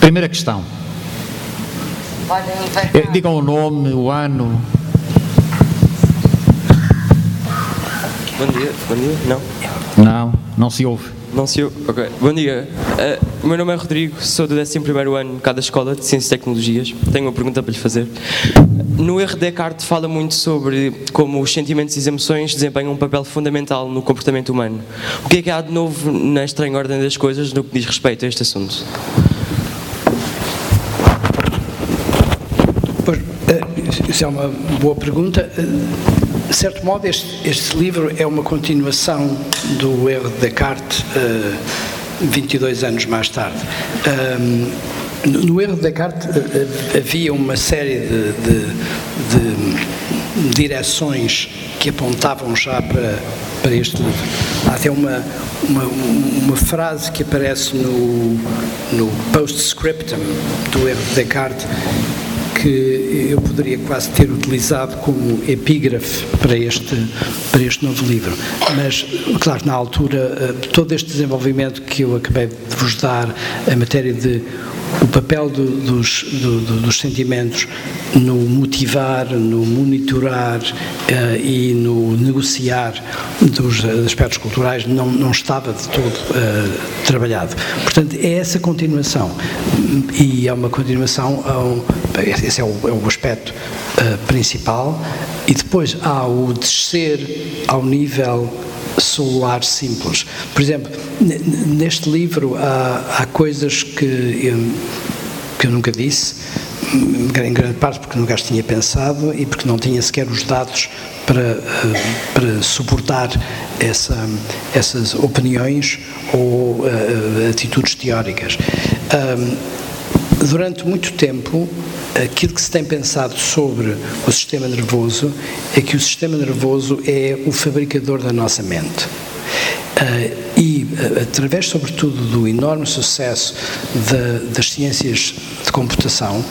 Primeira questão. Digam o nome, o ano. Bom dia. Não se ouve. Não se ouve? Ok. Bom dia. O meu nome é Rodrigo, sou do 11º ano cá da Escola de Ciências e Tecnologias. Tenho uma pergunta para lhe fazer. No erro de Descartes fala muito sobre como os sentimentos e as emoções desempenham um papel fundamental no comportamento humano. O que é que há de novo na estranha ordem das coisas no que diz respeito a este assunto? Pois, isso é uma boa pergunta. De certo modo, este livro é uma continuação do erro de Descartes, 22 anos mais tarde. No erro de Descartes havia uma série de direções que apontavam já para este livro. Há até uma frase que aparece no postscriptum do erro de Descartes, que eu poderia quase ter utilizado como epígrafe para este novo livro. Mas, claro, na altura, todo este desenvolvimento que eu acabei de vos dar, a matéria de o papel dos sentimentos no motivar, no monitorar e no negociar dos aspectos culturais não estava de todo trabalhado. Portanto, é essa continuação, e é uma continuação, esse é o aspecto principal, e depois há o descer ao nível celular simples. Por exemplo, neste livro há coisas que eu nunca disse, em grande parte porque nunca as tinha pensado e porque não tinha sequer os dados para suportar essas opiniões ou atitudes teóricas. Durante muito tempo, aquilo que se tem pensado sobre o sistema nervoso é que o sistema nervoso é o fabricador da nossa mente. E, através, sobretudo, do enorme sucesso das ciências de computação,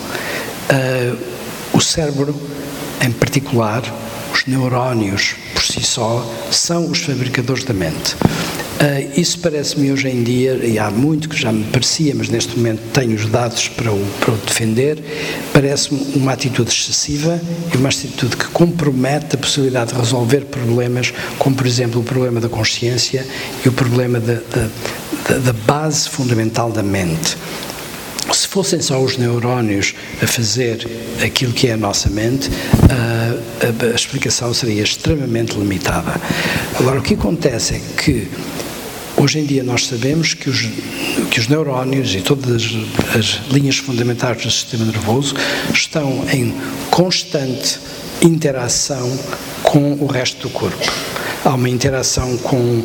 o cérebro, em particular, os neurónios, por si só, são os fabricadores da mente. Isso parece-me hoje em dia, e há muito que já me parecia, mas neste momento tenho os dados para o defender, parece-me uma atitude excessiva e uma atitude que compromete a possibilidade de resolver problemas, como por exemplo o problema da consciência e o problema da base fundamental da mente. Se fossem só os neurónios a fazer aquilo que é a nossa mente, a explicação seria extremamente limitada. Agora, o que acontece é que hoje em dia nós sabemos que os neurónios e todas as linhas fundamentais do sistema nervoso estão em constante interação com o resto do corpo. Há uma interação com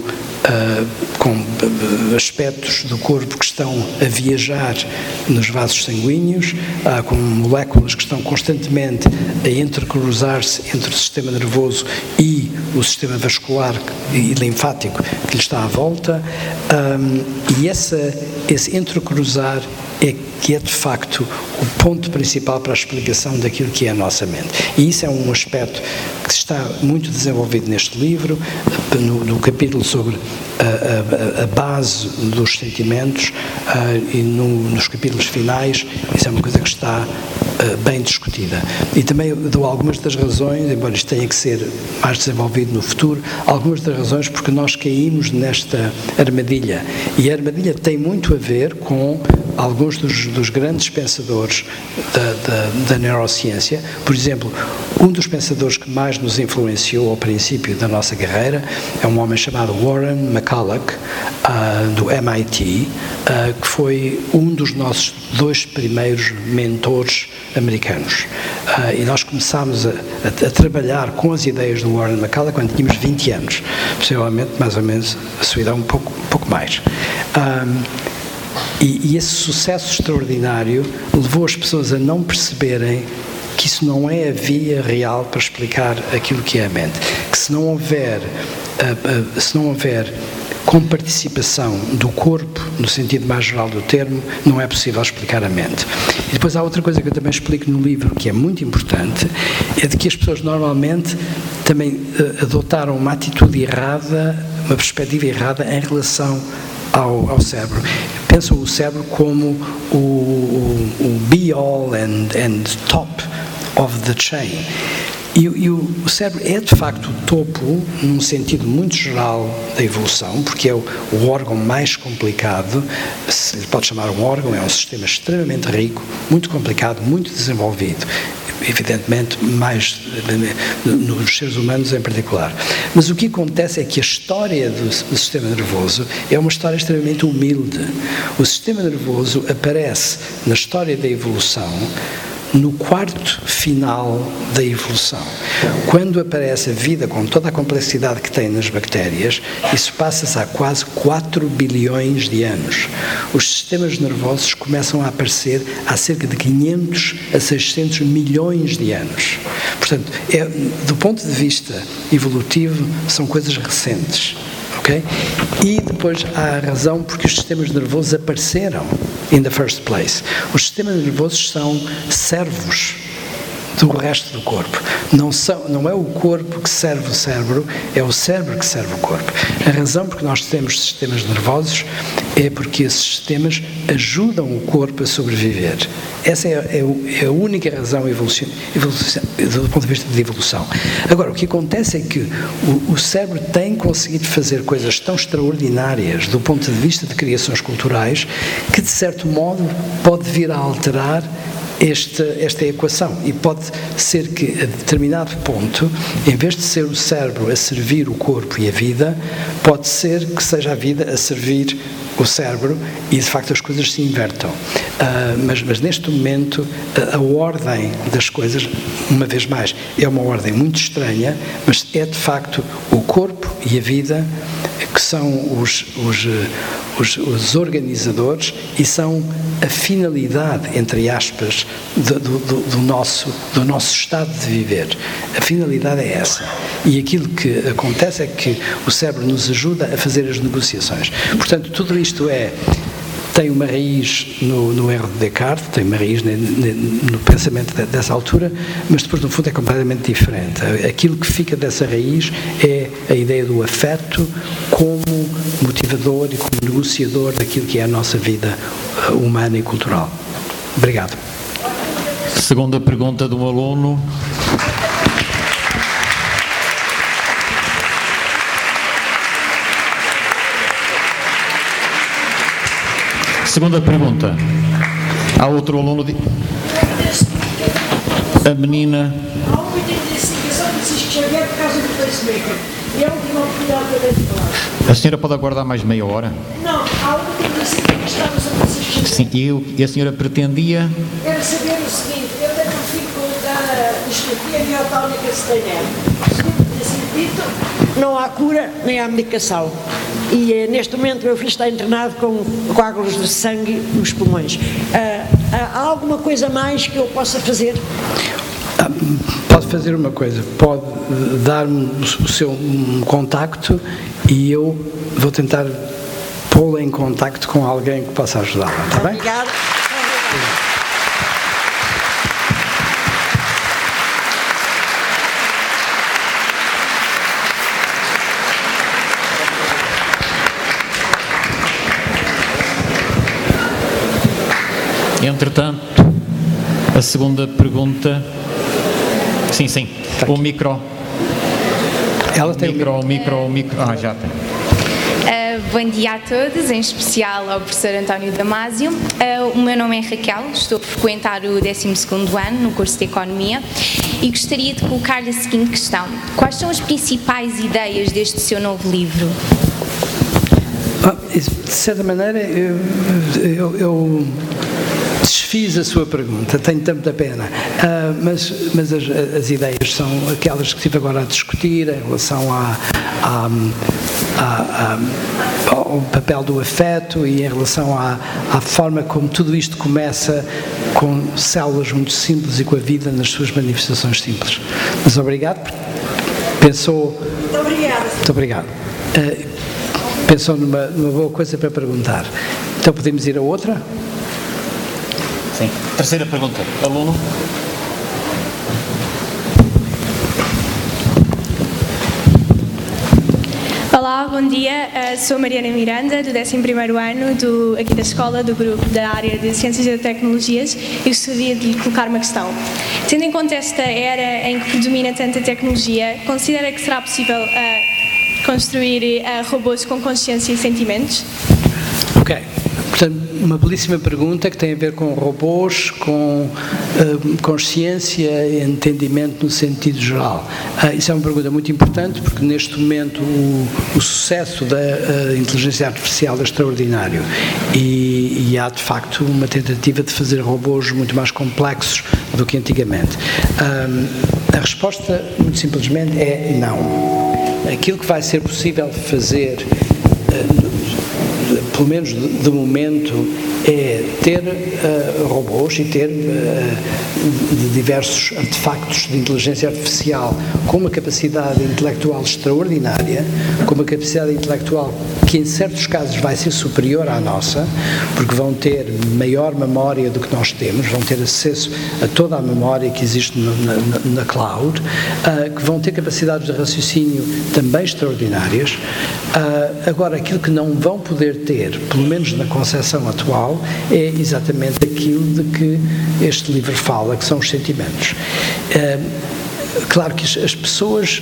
aspectos do corpo que estão a viajar nos vasos sanguíneos, com moléculas que estão constantemente a intercruzar-se entre o sistema nervoso e o sistema vascular e linfático que lhe está à volta, e esse intercruzar que é de facto o ponto principal para a explicação daquilo que é a nossa mente. E isso é um aspecto que está muito desenvolvido neste livro, no capítulo sobre a base dos sentimentos, e nos capítulos finais, isso é uma coisa que está bem discutida. E também dou algumas das razões, embora isto tenha que ser mais desenvolvido no futuro, algumas das razões porque nós caímos nesta armadilha. E a armadilha tem muito a ver com alguns dos grandes pensadores da neurociência. Por exemplo, um dos pensadores que mais nos influenciou ao princípio da nossa carreira é um homem chamado Warren McCulloch, do MIT, que foi um dos nossos 2 primeiros mentores americanos. E nós começámos a trabalhar com as ideias do Warren McCulloch quando tínhamos 20 anos, possivelmente mais ou menos a sua idade um pouco mais. E esse sucesso extraordinário levou as pessoas a não perceberem que isso não é a via real para explicar aquilo que é a mente. Que se não houver comparticipação do corpo, no sentido mais geral do termo, não é possível explicar a mente. E depois há outra coisa que eu também explico no livro, que é muito importante, é de que as pessoas normalmente também adotaram uma atitude errada, uma perspectiva errada em relação ao cérebro. Pensam o cérebro como be-all and top of the chain. E o cérebro é, de facto, o topo, num sentido muito geral, da evolução, porque é o órgão mais complicado, se lhe pode chamar um órgão, é um sistema extremamente rico, muito complicado, muito desenvolvido, evidentemente, mais nos seres humanos em particular. Mas o que acontece é que a história do sistema nervoso é uma história extremamente humilde. O sistema nervoso aparece na história da evolução no quarto final da evolução. Quando aparece a vida com toda a complexidade que tem nas bactérias, isso passa-se há quase 4 bilhões de anos. Os sistemas nervosos começam a aparecer há cerca de 500 a 600 milhões de anos. Portanto, do ponto de vista evolutivo, são coisas recentes. Okay? E depois há a razão porque os sistemas nervosos apareceram in the first place. Os sistemas nervosos são servos do resto do corpo. Não é o corpo que serve o cérebro, é o cérebro que serve o corpo. A razão por que nós temos sistemas nervosos é porque esses sistemas ajudam o corpo a sobreviver. Essa é a única razão do ponto de vista de evolução. Agora, o que acontece é que o cérebro tem conseguido fazer coisas tão extraordinárias do ponto de vista de criações culturais que, de certo modo, pode vir a alterar esta equação, e pode ser que a determinado ponto, em vez de ser o cérebro a servir o corpo e a vida, pode ser que seja a vida a servir o cérebro e de facto as coisas se invertam. Mas neste momento a ordem das coisas, uma vez mais, é uma ordem muito estranha, mas é de facto o corpo e a vida que são os organizadores e são a finalidade, entre aspas, do nosso estado de viver. A finalidade é essa. E aquilo que acontece é que o cérebro nos ajuda a fazer as negociações. Portanto, tudo isto tem uma raiz no erro de Descartes, tem uma raiz no pensamento dessa altura, mas depois, no fundo, é completamente diferente. Aquilo que fica dessa raiz é a ideia do afeto como motivador e como negociador daquilo que é a nossa vida humana e cultural. Obrigado. Segunda pergunta de um aluno. Segunda pergunta. Há outro aluno. A menina. Há uma identificação de Francisco Xavier por causa do pacemaker. E é uma oportunidade para dentro de falar. A senhora pode aguardar mais meia hora? Não, há uma identificação que estamos a Francisco Xavier. Sim, e a senhora pretendia? Quero saber o seguinte: eu tenho um filho da distropia miotónica cerebral. Não há cura nem há medicação. E neste momento o meu filho está internado com coágulos de sangue nos pulmões. Há alguma coisa mais que eu possa fazer? Pode fazer uma coisa, pode dar-me o seu contacto e eu vou tentar pô-la em contacto com alguém que possa ajudá-la, está bem? Obrigada. Entretanto, a segunda pergunta. Sim. O micro. Ela tem o micro. Já tem. Bom dia a todos, em especial ao professor António Damasio. O meu nome é Raquel, estou a frequentar o 12º ano no curso de Economia e gostaria de colocar-lhe a seguinte questão: quais são as principais ideias deste seu novo livro? De certa maneira, eu desfiz a sua pergunta, tenho tanta pena, mas as ideias são aquelas que estive agora a discutir em relação ao papel do afeto e em relação à forma como tudo isto começa com células muito simples e com a vida nas suas manifestações simples. Mas obrigado. Muito obrigada. Muito obrigado. Pensou numa boa coisa para perguntar. Então podemos ir a outra? Sim. Terceira pergunta. Aluno. Olá, bom dia. Sou Mariana Miranda, do 11º ano aqui da escola, do grupo da área de Ciências e Tecnologias, e gostaria de lhe colocar uma questão. Tendo em conta esta era em que predomina tanta tecnologia, considera que será possível construir robôs com consciência e sentimentos? Ok. Portanto, uma belíssima pergunta que tem a ver com robôs, com consciência e entendimento no sentido geral. Isso é uma pergunta muito importante porque neste momento o sucesso da inteligência artificial é extraordinário e há de facto uma tentativa de fazer robôs muito mais complexos do que antigamente. A resposta, muito simplesmente, é não. Aquilo que vai ser possível fazer, pelo menos de momento, é ter robôs e ter diversos artefactos de inteligência artificial com uma capacidade intelectual extraordinária, com uma capacidade intelectual que em certos casos vai ser superior à nossa, porque vão ter maior memória do que nós temos, vão ter acesso a toda a memória que existe na cloud, que vão ter capacidades de raciocínio também extraordinárias. Agora, aquilo que não vão poder ter, pelo menos na concepção atual, é exatamente aquilo de que este livro fala, que são os sentimentos. Claro que as pessoas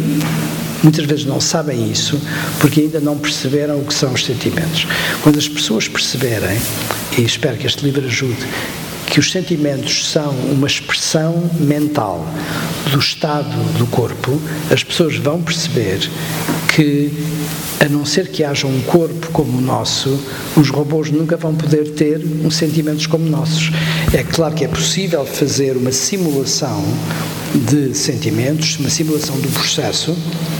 muitas vezes não sabem isso porque ainda não perceberam o que são os sentimentos. Quando as pessoas perceberem, e espero que este livro ajude, que os sentimentos são uma expressão mental do estado do corpo, as pessoas vão perceber que, a não ser que haja um corpo como o nosso, os robôs nunca vão poder ter sentimentos como nossos. É claro que é possível fazer uma simulação de sentimentos, uma simulação do processo,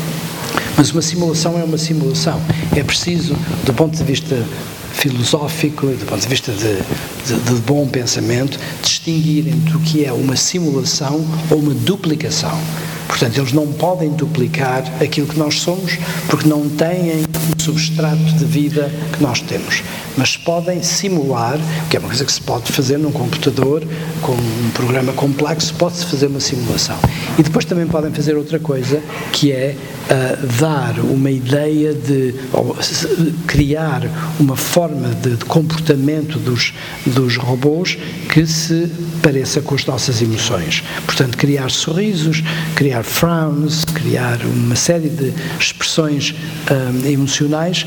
mas uma simulação é uma simulação. É preciso, do ponto de vista filosófico e do ponto de vista de bom pensamento, distinguir entre o que é uma simulação ou uma duplicação. Portanto, eles não podem duplicar aquilo que nós somos porque não têm o substrato de vida que nós temos. Mas podem simular, que é uma coisa que se pode fazer num computador, com um programa complexo, pode-se fazer uma simulação. E depois também podem fazer outra coisa, que é dar uma ideia ou criar uma forma de comportamento dos robôs que se pareça com as nossas emoções. Portanto, criar sorrisos, criar frowns, criar uma série de expressões emocionais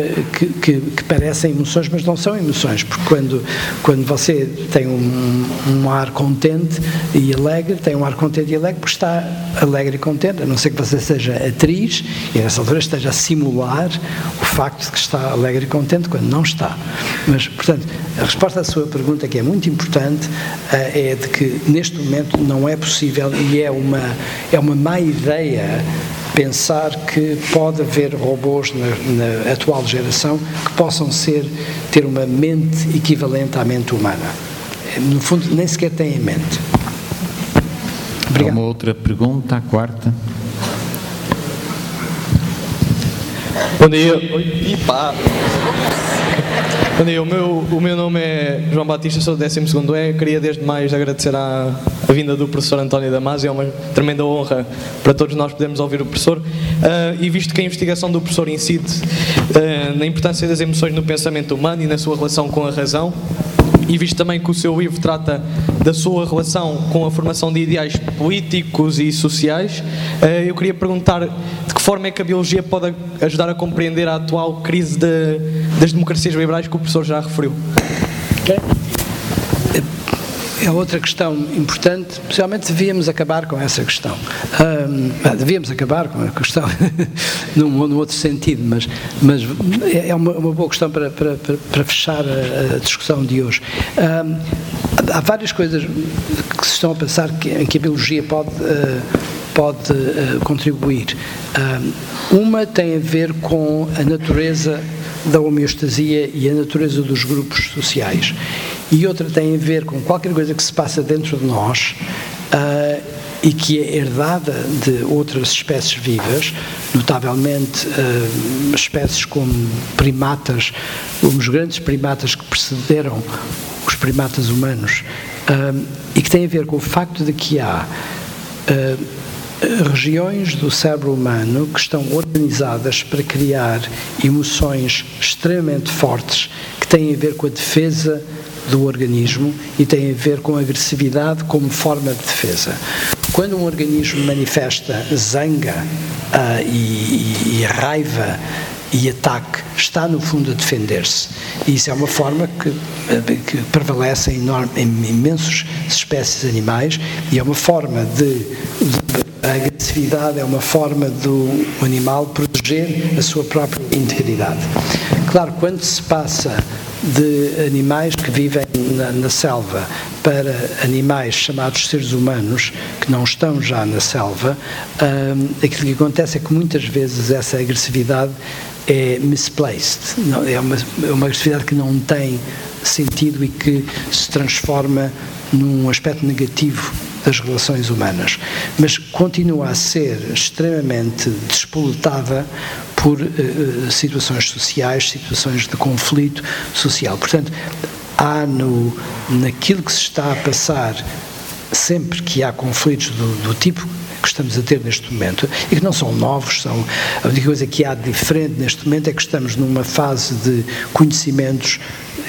que parecem emoções, mas não são emoções, porque quando você tem um ar contente e alegre, tem um ar contente e alegre porque está alegre e contente, a não ser que você seja atriz e nessa altura esteja a simular o facto de que está alegre e contente quando não está. Mas, portanto, a resposta à sua pergunta, que é muito importante, é de que neste momento não é possível e é uma má ideia pensar que pode haver robôs na atual geração que possam ter uma mente equivalente à mente humana. No fundo, nem sequer têm em mente. Obrigado. Há uma outra pergunta, a quarta. Bom dia. Bom dia, o meu nome é João Batista, sou do 12º E. Queria desde mais agradecer a vinda do professor António Damasio, é uma tremenda honra para todos nós podermos ouvir o professor. E visto que a investigação do professor incide na importância das emoções no pensamento humano e na sua relação com a razão, e visto também que o seu livro trata da sua relação com a formação de ideais políticos e sociais, eu queria perguntar de que forma é que a biologia pode ajudar a compreender a atual crise das democracias liberais que o professor já referiu. Okay. É outra questão importante, possivelmente devíamos acabar com essa questão. Devíamos acabar com a questão num outro sentido, mas é uma boa questão para fechar a discussão de hoje. Há várias coisas que se estão a pensar em que a biologia pode contribuir. Uma tem a ver com a natureza da homeostasia e a natureza dos grupos sociais. E outra tem a ver com qualquer coisa que se passa dentro de nós e que é herdada de outras espécies vivas, notavelmente espécies como primatas, como os grandes primatas que precederam os primatas humanos, e que tem a ver com o facto de que há regiões do cérebro humano que estão organizadas para criar emoções extremamente fortes que têm a ver com a defesa do organismo e têm a ver com a agressividade como forma de defesa. Quando um organismo manifesta zanga e raiva e ataque, está no fundo a defender-se. E isso é uma forma que prevalece em imensas espécies de animais e é uma forma a agressividade é uma forma do animal proteger a sua própria integridade. Claro, quando se passa de animais que vivem na selva para animais chamados seres humanos que não estão já na selva, aquilo que acontece é que muitas vezes essa agressividade é misplaced, é uma agressividade que não tem sentido e que se transforma num aspecto negativo das relações humanas, mas continua a ser extremamente despoletada por situações sociais, situações de conflito social. Portanto, há naquilo que se está a passar, sempre que há conflitos do tipo que estamos a ter neste momento, e que não são novos, a única coisa que há de diferente neste momento é que estamos numa fase de conhecimentos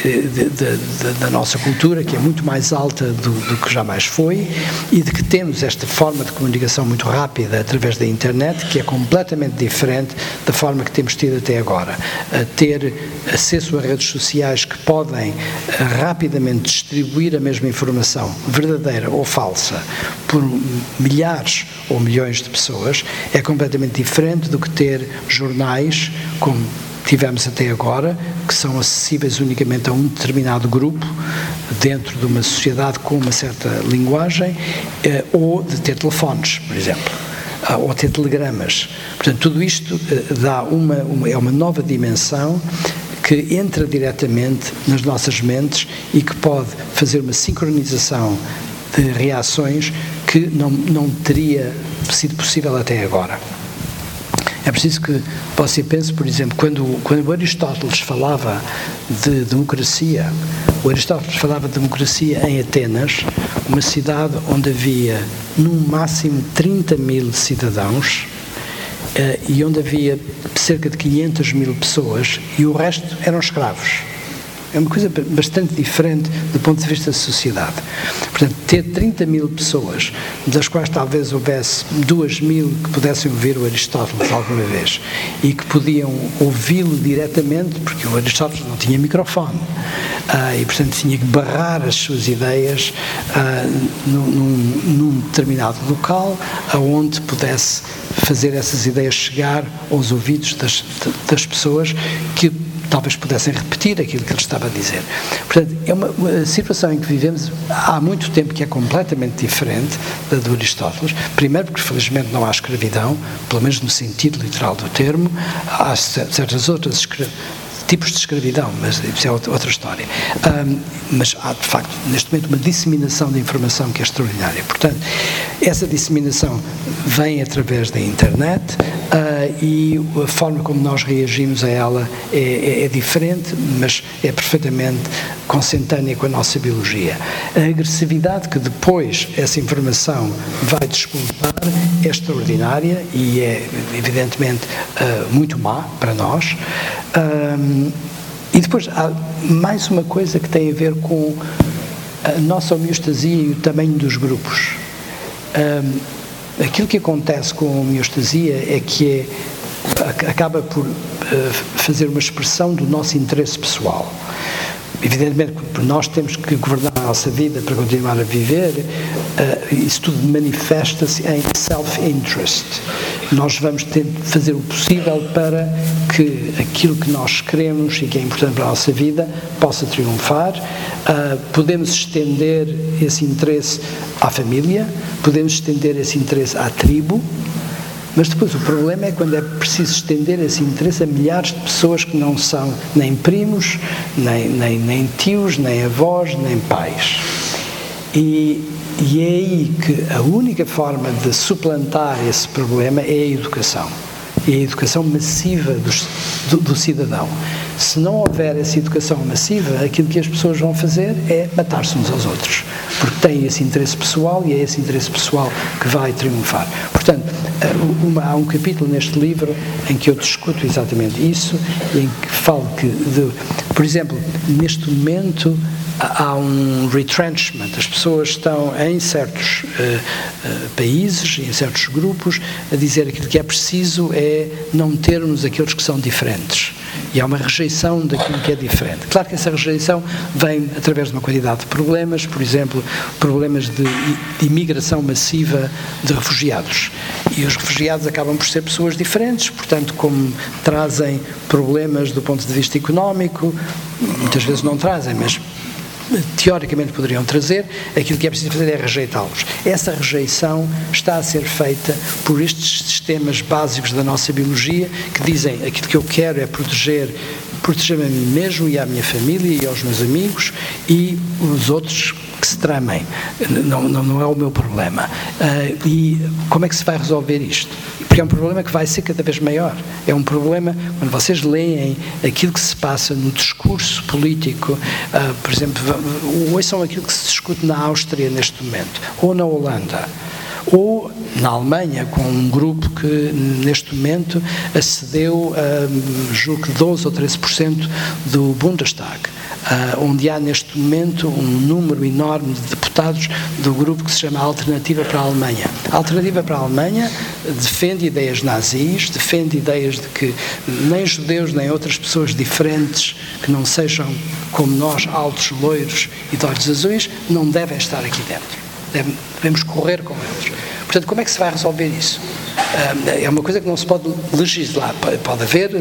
da nossa cultura, que é muito mais alta do que jamais foi, e de que temos esta forma de comunicação muito rápida através da internet, que é completamente diferente da forma que temos tido até agora. Ter acesso a redes sociais que podem rapidamente distribuir a mesma informação, verdadeira ou falsa, por milhares ou milhões de pessoas, é completamente diferente do que ter jornais como tivemos até agora, que são acessíveis unicamente a um determinado grupo dentro de uma sociedade com uma certa linguagem, ou de ter telefones, por exemplo, ou ter telegramas. Portanto, tudo isto dá é uma nova dimensão que entra diretamente nas nossas mentes e que pode fazer uma sincronização de reações que não teria sido possível até agora. É preciso que você pense, por exemplo, quando Aristóteles falava de democracia, o Aristóteles falava de democracia em Atenas, uma cidade onde havia no máximo 30 mil cidadãos e onde havia cerca de 500 mil pessoas e o resto eram escravos. É uma coisa bastante diferente do ponto de vista da sociedade. Portanto, ter 30 mil pessoas, das quais talvez houvesse 2 mil que pudessem ouvir o Aristóteles alguma vez e que podiam ouvi-lo diretamente, porque o Aristóteles não tinha microfone e, portanto, tinha que barrar as suas ideias num determinado local aonde pudesse fazer essas ideias chegar aos ouvidos das pessoas que talvez pudessem repetir aquilo que ele estava a dizer. Portanto, é uma situação em que vivemos há muito tempo que é completamente diferente da do Aristóteles. Primeiro porque, felizmente, não há escravidão, pelo menos no sentido literal do termo. Há certas outras tipos de escravidão, mas isso é outra história. Mas há, de facto, neste momento, uma disseminação de informação que é extraordinária. Portanto, essa disseminação vem através da internet e a forma como nós reagimos a ela é diferente, mas é perfeitamente consentânea com a nossa biologia. A agressividade que depois essa informação vai despoletar é extraordinária e é, evidentemente, muito má para nós. E depois há mais uma coisa que tem a ver com a nossa homeostasia e o tamanho dos grupos. Aquilo que acontece com a homeostasia é que acaba por fazer uma expressão do nosso interesse pessoal. Evidentemente, nós temos que governar a nossa vida para continuar a viver, isso tudo manifesta-se em self-interest. Nós vamos ter de fazer o possível para que aquilo que nós queremos e que é importante para a nossa vida possa triunfar. Podemos estender esse interesse à família, podemos estender esse interesse à tribo, mas depois o problema é quando é preciso estender esse interesse a milhares de pessoas que não são nem primos, nem tios, nem avós, nem pais. E é aí que a única forma de suplantar esse problema é a educação. e a educação massiva do cidadão. Se não houver essa educação massiva, aquilo que as pessoas vão fazer é matar-se uns aos outros, porque têm esse interesse pessoal e é esse interesse pessoal que vai triunfar. Portanto, há um capítulo neste livro em que eu discuto exatamente isso, em que falo que, por exemplo, neste momento há um retrenchment, as pessoas estão em certos países, em certos grupos, a dizer que aquilo que é preciso é não termos aqueles que são diferentes. E há uma rejeição daquilo que é diferente. Claro que essa rejeição vem através de uma quantidade de problemas, por exemplo, problemas de imigração massiva de refugiados. E os refugiados acabam por ser pessoas diferentes, portanto, como trazem problemas do ponto de vista económico, muitas vezes não trazem, mas teoricamente poderiam trazer, aquilo que é preciso fazer é rejeitá-los. Essa rejeição está a ser feita por estes sistemas básicos da nossa biologia que dizem aquilo que eu quero é proteger-me a mim mesmo e à minha família e aos meus amigos e os outros que se tramem. Não é o meu problema. E como é que se vai resolver isto? Porque é um problema que vai ser cada vez maior. É um problema, quando vocês leem aquilo que se passa no discurso político, por exemplo, ouçam aquilo que se discute na Áustria neste momento, ou na Holanda, ou na Alemanha, com um grupo que neste momento acedeu a, julgo que 12 ou 13% do Bundestag, onde há neste momento um número enorme de deputados do grupo que se chama Alternativa para a Alemanha. A Alternativa para a Alemanha defende ideias nazis, defende ideias de que nem judeus nem outras pessoas diferentes que não sejam como nós, altos, loiros e de olhos azuis, não devem estar aqui dentro. Devemos correr com eles. Portanto, como é que se vai resolver isso? É uma coisa que não se pode legislar. Pode haver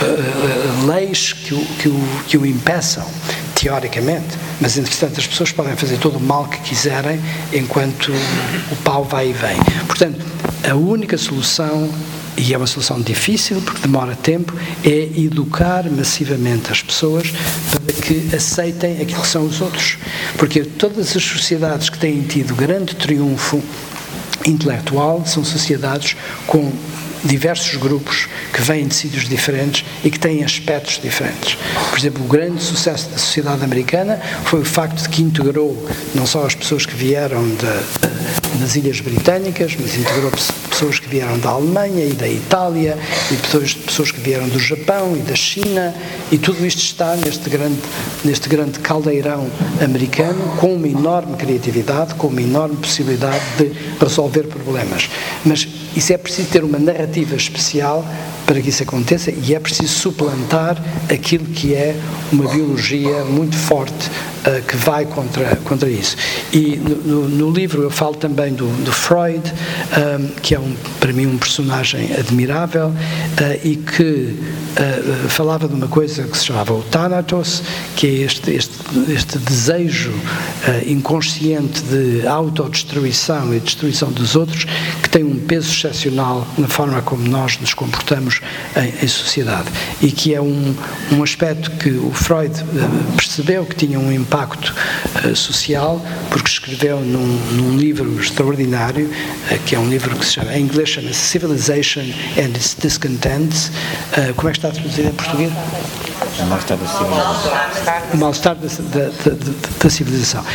leis que o impeçam, teoricamente, mas, entretanto, as pessoas podem fazer todo o mal que quiserem enquanto o pau vai e vem. Portanto, a única solução, e é uma solução difícil porque demora tempo, é educar massivamente as pessoas para que aceitem aquilo que são os outros. Porque todas as sociedades que têm tido grande triunfo intelectual são sociedades com diversos grupos que vêm de sítios diferentes e que têm aspectos diferentes. Por exemplo, o grande sucesso da sociedade americana foi o facto de que integrou não só as pessoas que vieram das Ilhas Britânicas, mas integrou pessoas que vieram da Alemanha e da Itália, e pessoas que vieram do Japão e da China, e tudo isto está neste grande caldeirão americano, com uma enorme criatividade, com uma enorme possibilidade de resolver problemas. Mas isso é preciso ter uma narrativa especial para que isso aconteça, e é preciso suplantar aquilo que é uma biologia muito forte que vai contra isso. E no livro eu falo também do Freud, que é para mim um personagem admirável, e que falava de uma coisa que se chamava o Thanatos, que é este desejo inconsciente de autodestruição e destruição dos outros, que tem um peso excepcional na forma como nós nos comportamos em sociedade, e que é um aspecto que o Freud percebeu que tinha um impacto social, porque escreveu num livro extraordinário, que é um livro que se chama, em inglês chama Civilization and its Discontents. Como é que está traduzido em português? O mal-estar da civilização. O mal-estar da civilização.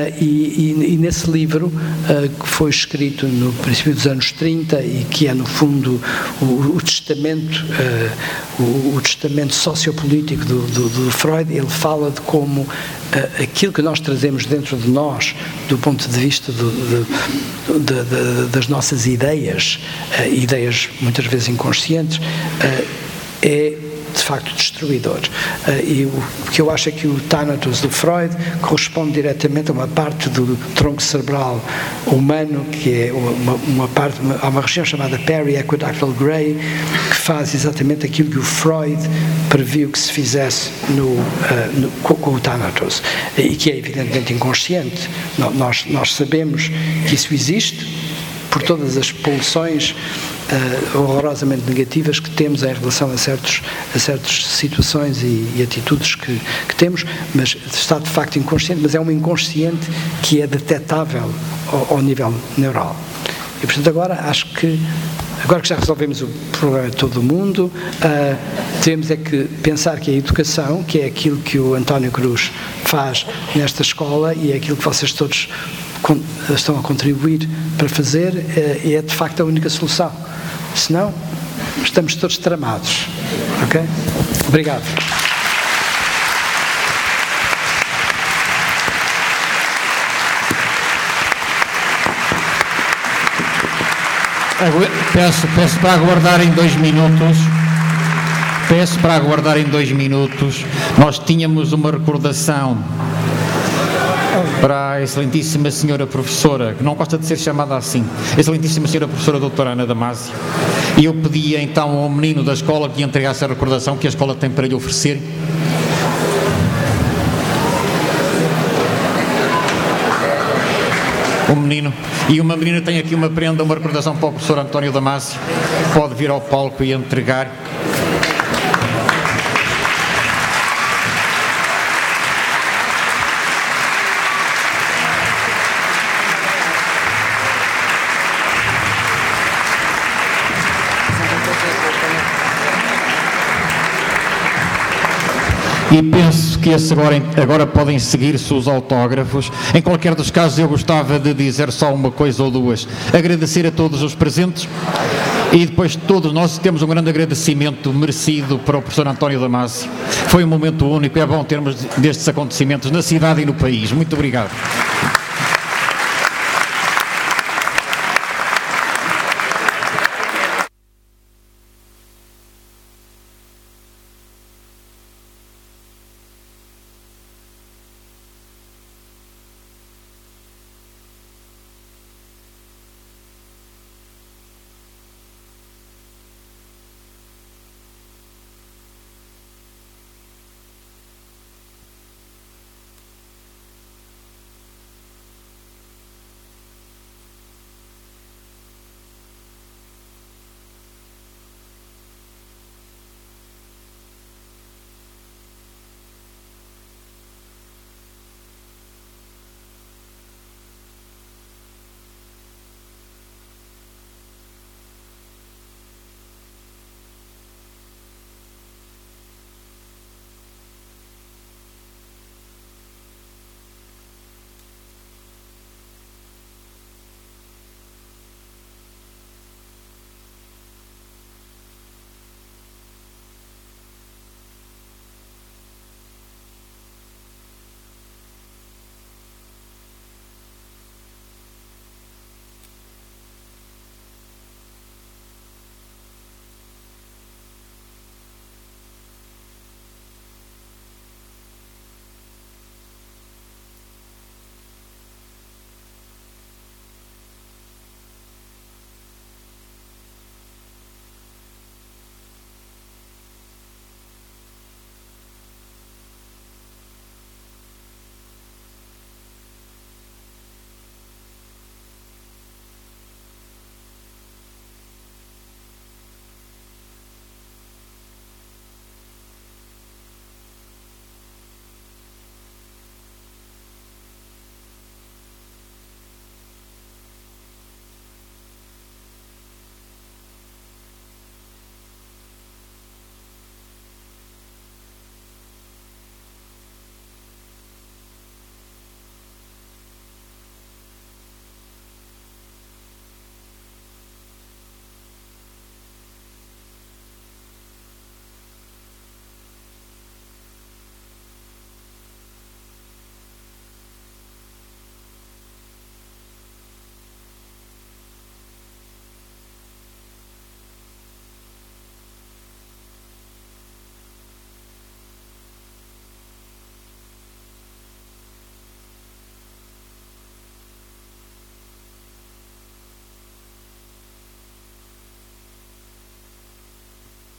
E nesse livro, que foi escrito no princípio dos anos 30 e que é, no fundo, o testamento sociopolítico do Freud, ele fala de como aquilo que nós trazemos dentro de nós, do ponto de vista das nossas ideias muitas vezes inconscientes, é de facto destruidor. E o que eu acho é que o Thanatos do Freud corresponde diretamente a uma parte do tronco cerebral humano, que é há uma região chamada Periaqueductal Gray, que faz exatamente aquilo que o Freud previu que se fizesse com o Thanatos, e que é evidentemente inconsciente. Nós sabemos que isso existe por todas as pulsões horrorosamente negativas que temos em relação a certas situações e atitudes que temos, mas está de facto inconsciente, mas é um inconsciente que é detectável ao nível neural. E, portanto, agora acho que, agora que já resolvemos o problema de todo o mundo, temos é que pensar que a educação, que é aquilo que o António Cruz faz nesta escola e é aquilo que vocês todos estão a contribuir para fazer, é de facto a única solução. Senão, estamos todos tramados. Ok? Obrigado. Peço para aguardarem 2 minutos. Peço para aguardarem 2 minutos. Nós tínhamos uma recordação para a excelentíssima senhora professora, que não gosta de ser chamada assim, excelentíssima senhora professora doutora Ana Damasio, e eu pedia então ao menino da escola que entregasse a recordação que a escola tem para lhe oferecer. Um menino, e uma menina tem aqui uma prenda, uma recordação para o professor António Damasio, pode vir ao palco e entregar. E penso que agora podem seguir-se os autógrafos. Em qualquer dos casos, eu gostava de dizer só uma coisa ou duas. Agradecer a todos os presentes e depois todos nós temos um grande agradecimento merecido para o professor António Damasio. Foi um momento único, é bom termos destes acontecimentos na cidade e no país. Muito obrigado.